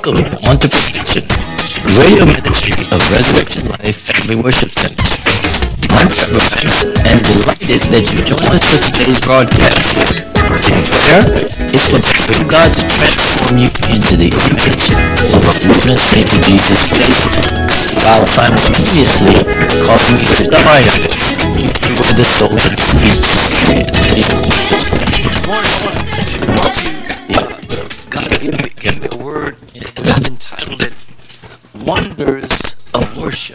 Welcome on to Perfection, radio ministry of Resurrection Life Family Worship Center. I'm Trevor Banks and delighted that you join us for today's broadcast. In prayer is for the will of God to transform you into the image of a broken Savior Jesus Christ, while simultaneously causing you to triumph where the soul and feet stand. God give me a word, and I've entitled it Wonders of Worship.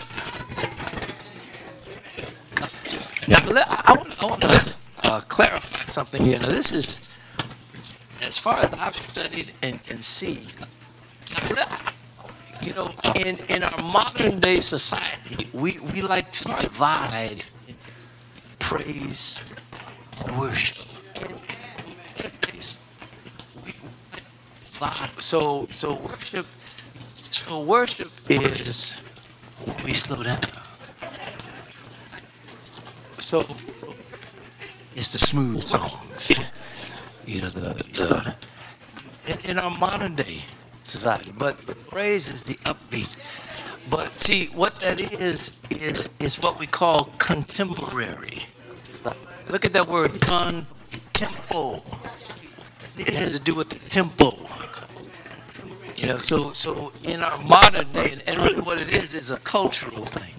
Now, I want to clarify something here. Now, this is, as far as I've studied and see, you know, in our modern day society, we like to divide praise, worship. So worship is we slow down. So it's the smooth songs, you know, in our modern day society. But praise is the upbeat. But see, what that is what we call contemporary. Look at that word, contempo. It has to do with the tempo. You know, so in our modern day, and really what it is a cultural thing.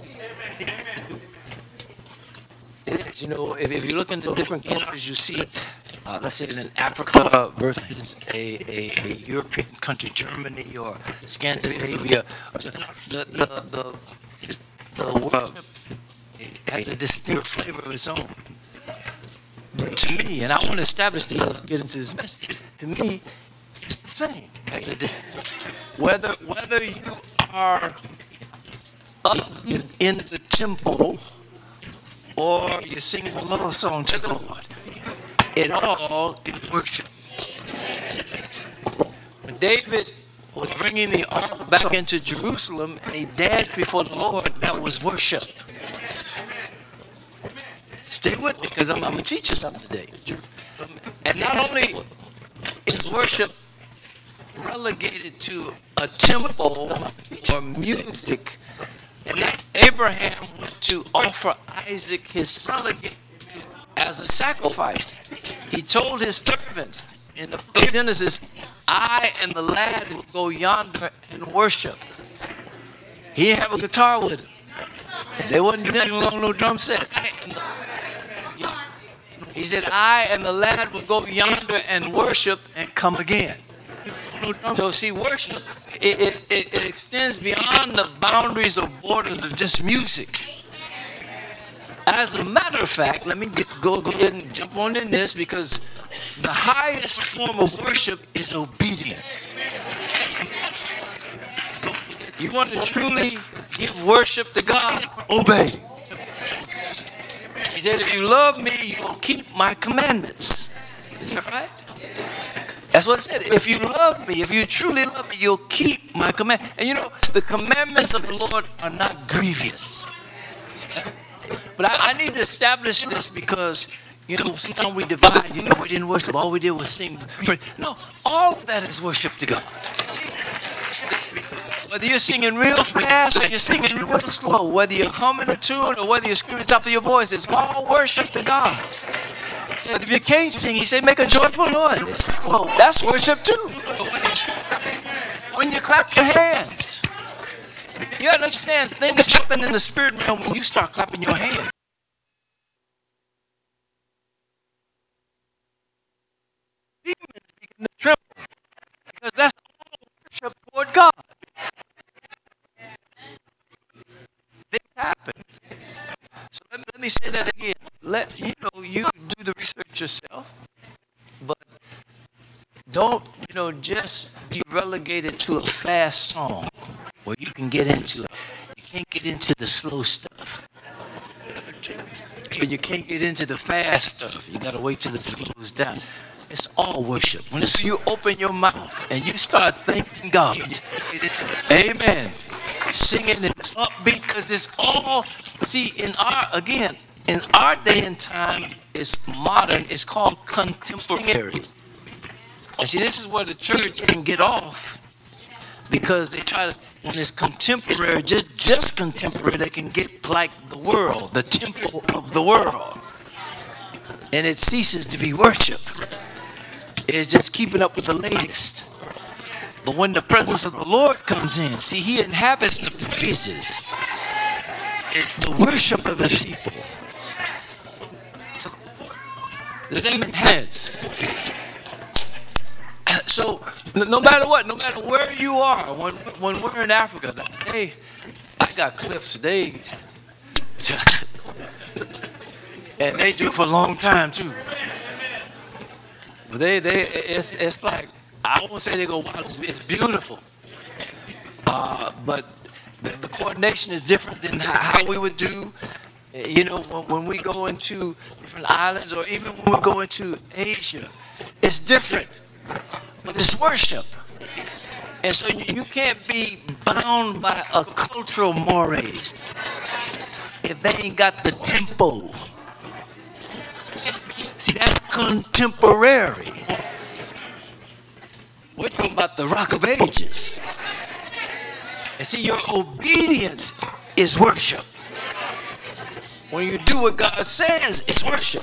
It is, you know, if you look into different countries, you see, let's say in Africa versus a European country, Germany or Scandinavia, the world has a distinct flavor of its own. But to me, and I want to establish this, get into this message, to me, it's the same. Whether you are up in the temple or you're singing a love song to the Lord, it all is worship. When David was bringing the ark back into Jerusalem and he danced before the Lord, that was worship. Stay with me because I'm going to teach you something today. And not only is worship relegated to a tempo or music, when Abraham went to offer Isaac his son as a sacrifice, he told his servants in the book of Genesis, I and the lad will go yonder and worship. He didn't have a guitar with him. They wasn't doing along no drum set. He said, I and the lad will go yonder and worship and come again. So see, worship, it extends beyond the boundaries or borders of just music. As a matter of fact, let me go ahead and jump on in this, because the highest form of worship is obedience. You want to truly give worship to God? Obey. He said, if you love me, you will keep my commandments. Is that right? That's what it said. If you love me, if you truly love me, you'll keep my commandments. And you know, the commandments of the Lord are not grievous. But I need to establish this because, you know, sometimes we divide. You know, we didn't worship. All we did was sing. No, all of that is worship to God. Whether you're singing real fast or you're singing real slow, whether you're humming a tune or whether you're screaming at the top of your voice, it's all worship to God. And if you can't sing, he said, make a joyful noise. Well, that's worship too. When you clap your hands, you gotta understand things happen in the spirit realm when you start clapping your hands. Demons begin to tremble because that's all worship toward God. Things happen. So let me say that again. You do the research yourself, but don't, just be relegated to a fast song where you can get into it. You can't get into the slow stuff. You can't get into the fast stuff. You got to wait till it slows down. It's all worship. When you open your mouth and you start thanking God, amen, singing it upbeat, because it's all, see, in our day and time, it's modern, it's called contemporary. And see, this is where the church can get off, because they try to, when it's contemporary, just contemporary, they can get like the world, the temple of the world. And it ceases to be worship. It's just keeping up with the latest. But when the presence of the Lord comes in, see, he inhabits the praises. It's the worship of the people. The thing heads. So no matter what, no matter where you are, when we're in Africa, I got clips. And they do for a long time too. But it's like, I won't say they go wild. It's beautiful. But the coordination is different than how we would do. You know, when we go into different islands, or even when we go into Asia, it's different. But it's worship. And so you can't be bound by a cultural mores if they ain't got the tempo. See, that's contemporary. We're talking about the Rock of Ages. And see, your obedience is worship. When you do what God says, it's worship.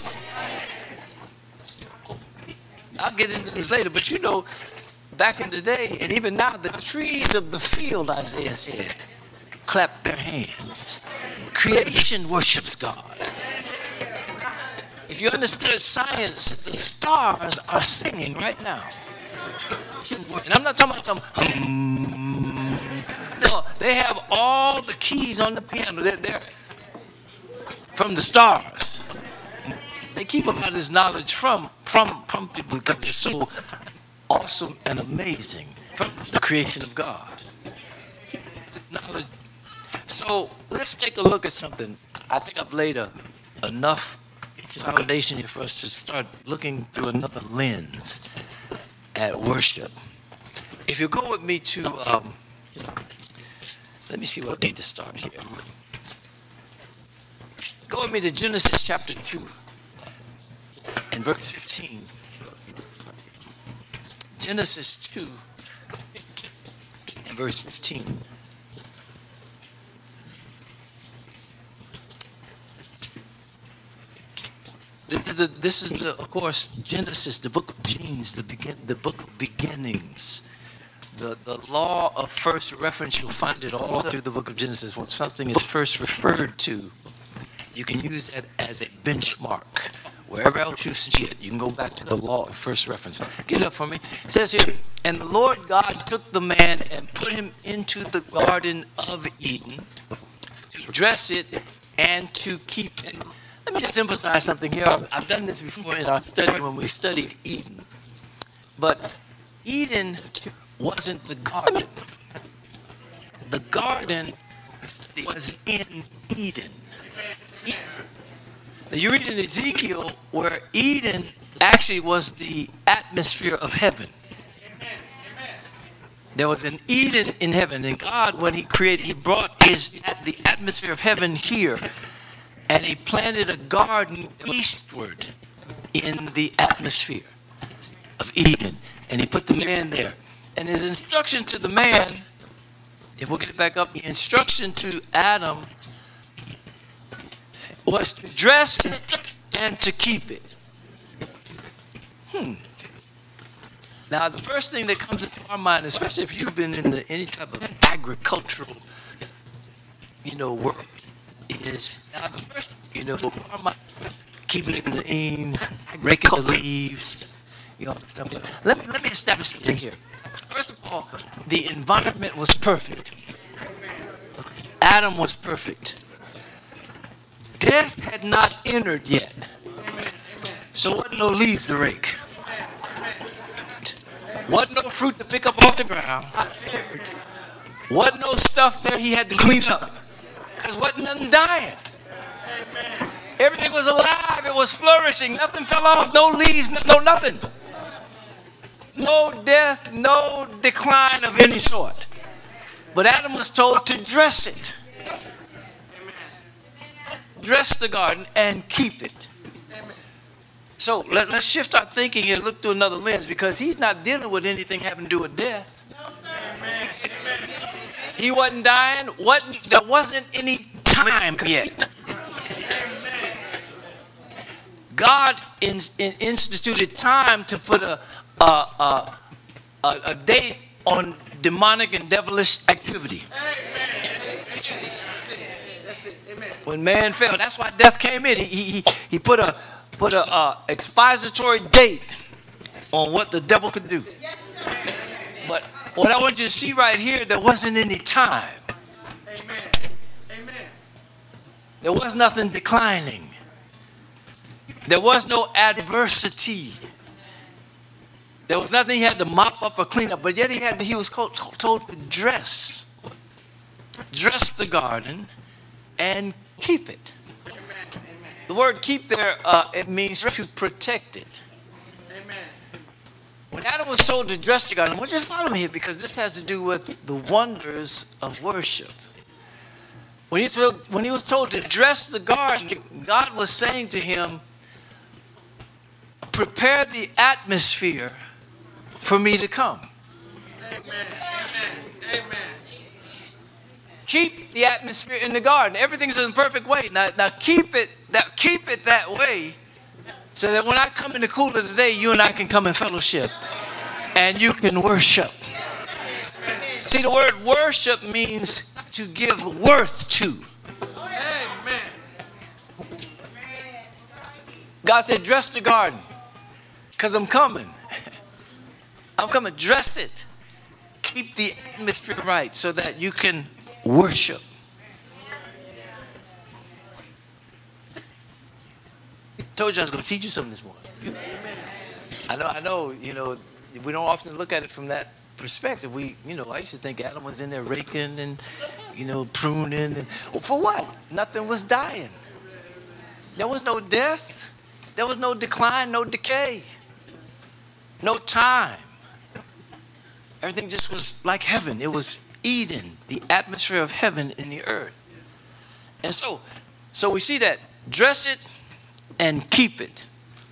I'll get into this later, but you know, back in the day, and even now, the trees of the field, Isaiah said, clap their hands. Creation worships God. If you understood science, the stars are singing right now. And I'm not talking about some no, they have all the keys on the piano. They're from the stars. They keep a lot of this knowledge from people because it's so awesome and amazing from the creation of God. Knowledge. So let's take a look at something. I think I've laid enough foundation here for us to start looking through another lens at worship. If you go with me to, let me see what I need to start here. Go with me to Genesis chapter 2 and verse 15. Genesis 2 and verse 15. This is of course, Genesis, the book of genes, the book of beginnings. The law of first reference, you'll find it all through the book of Genesis. When something is first referred to, you can use that as a benchmark. Wherever else you see it, you can go back to the law of first reference. Get it up for me. It says here, and the Lord God took the man and put him into the Garden of Eden to dress it and to keep it. Let me just emphasize something here. I've done this before in our study when we studied Eden. But Eden wasn't the garden. The garden was in Eden. Now you read in Ezekiel where Eden actually was the atmosphere of heaven. There was an Eden in heaven, and God, when he created, he brought the atmosphere of heaven here. And he planted a garden eastward in the atmosphere of Eden. And he put the man there. And his instruction to the man, if we'll get it back up, the instruction to Adam was to dress it and to keep it. Now, the first thing that comes into our mind, especially if you've been in any type of agricultural, work, is now the first, keeping it clean, raking the leaves, stuff like that. Let me establish something here. First of all, the environment was perfect. Adam was perfect. Death had not entered yet. So wasn't no leaves to rake. Wasn't no fruit to pick up off the ground. Wasn't no stuff there he had to clean up. Because wasn't nothing dying. Everything was alive. It was flourishing. Nothing fell off. No leaves. No nothing. No death. No decline of any sort. But Adam was told to dress it. Dress the garden and keep it. So let's shift our thinking and look through another lens, because he's not dealing with anything having to do with death. He wasn't dying. There wasn't any time yet. God instituted time to put a date on demonic and devilish activity. When man fell, that's why death came in. He put a expository date on what the devil could do. But what I want you to see right here, there wasn't any time. There was nothing declining. There was no adversity. There was nothing he had to mop up or clean up, but yet he was told to dress the garden and keep it. The word keep there, it means to protect it. When Adam was told to dress the garden, I want you to follow me here because this has to do with the wonders of worship. When he was told to dress the garden, God was saying to him, prepare the atmosphere for me to come. Amen. Keep the atmosphere in the garden. Everything's in the perfect way. Now keep it that way so that when I come in the cool of the day, you and I can come in fellowship and you can worship. See, the word worship means to give worth to. God said, dress the garden. Because I'm coming. I'm coming. Dress it. Keep the atmosphere right so that you can worship. I told you I was going to teach you something this morning. I know, we don't often look at it from that perspective. I used to think Adam was in there raking and, pruning. And, for what? Nothing was dying. There was no death. There was no decline, no decay. No time. Everything just was like heaven. It was Eden, the atmosphere of heaven in the earth. And so we see that dress it and keep it.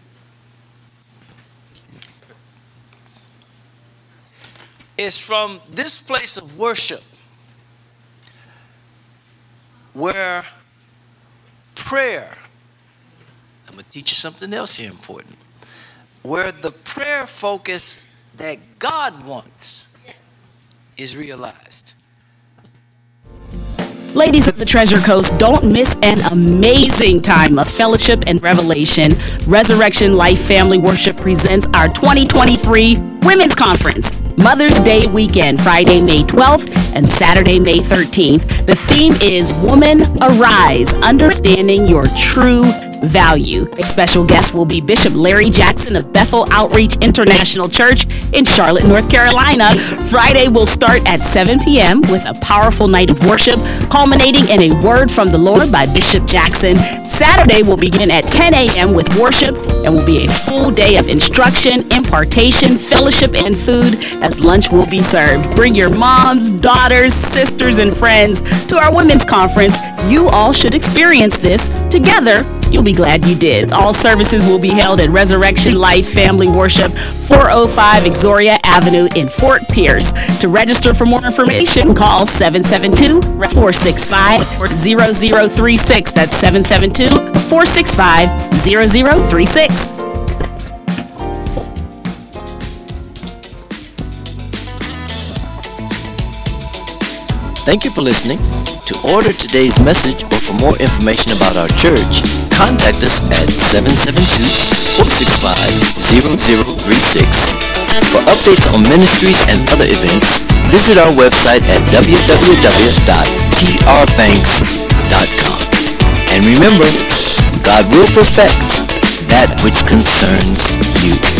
It's from this place of worship where prayer, I'm going to teach you something else here important, where the prayer focus that God wants is realized. Ladies of the Treasure Coast, don't miss an amazing time of fellowship and revelation. Resurrection Life Family Worship presents our 2023 Women's Conference. Mother's Day weekend, Friday, May 12th and Saturday, May 13th. The theme is Woman Arise, Understanding Your True Value. A special guest will be Bishop Larry Jackson of Bethel Outreach International Church in Charlotte, North Carolina. Friday will start at 7 p.m. with a powerful night of worship, culminating in a word from the Lord by Bishop Jackson. Saturday will begin at 10 a.m. with worship and will be a full day of instruction, impartation, fellowship, and food as lunch will be served. Bring your moms, daughters, sisters, and friends to our women's conference. You all should experience this together. You'll be glad you did. All services will be held at Resurrection Life Family Worship, 405 Exoria Avenue in Fort Pierce. To register for more information, call 772-465-0036. That's 772-465-0036. Thank you for listening. To order today's message or for more information about our church, contact us at 772-465-0036. For updates on ministries and other events, visit our website at www.trbanks.com. And remember, God will perfect that which concerns you.